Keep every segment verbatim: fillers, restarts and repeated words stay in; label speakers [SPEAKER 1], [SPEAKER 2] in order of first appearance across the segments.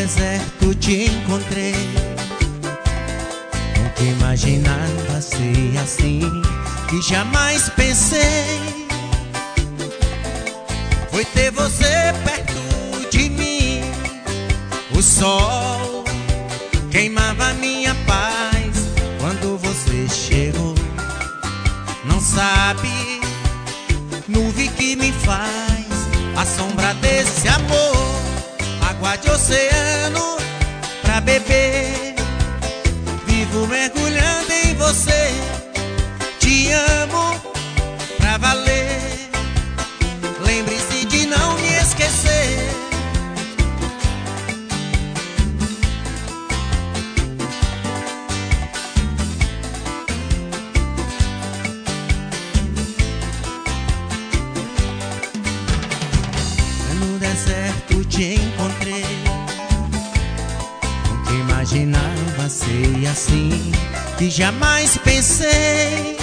[SPEAKER 1] deserto te encontrei. Nunca imaginava ser assim, que jamais pensei. Foi ter você perto de mim. O sol queimava minha paz quando você chegou. Não sabe, nuvem que me faz a sombra desse amor. Água de oceano pra beber, vivo mergulhando em você. Te amo pra valer, lembre-se de não me esquecer. No deserto te encontrei. Nunca imaginava ser assim, que jamais pensei.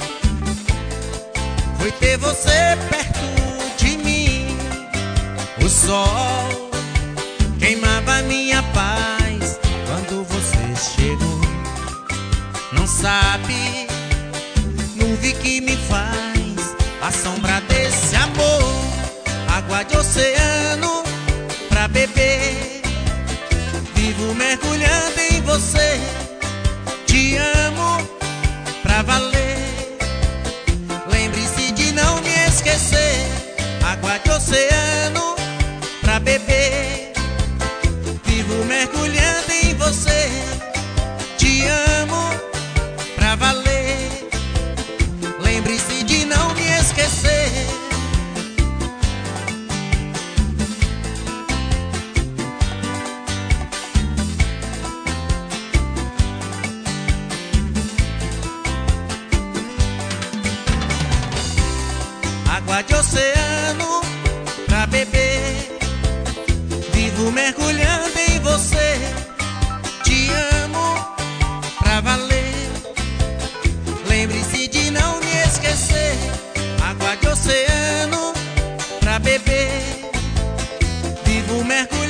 [SPEAKER 1] Foi ter você perto de mim. O sol queimava minha paz quando você chegou. Não sabe, nuvem que me faz a sombra desse amor. Água de oceano pra beber, vivo mergulhando em você. Te amo pra valer, lembre-se de não me esquecer. Água de oceano pra beber, vivo mergulhando em você. Te amo pra valer, lembre-se de não me esquecer. Água de oceano pra beber, vivo mergulhando em você. Te amo pra valer, lembre-se de não me esquecer. Água de oceano pra beber, vivo mergulhando